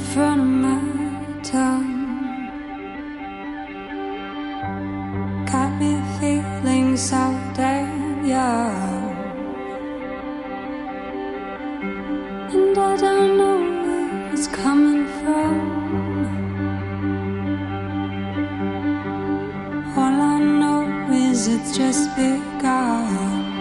front of my tongue. Got me feeling so damn young, and I don't know where it's coming from. All I know is it's just begun.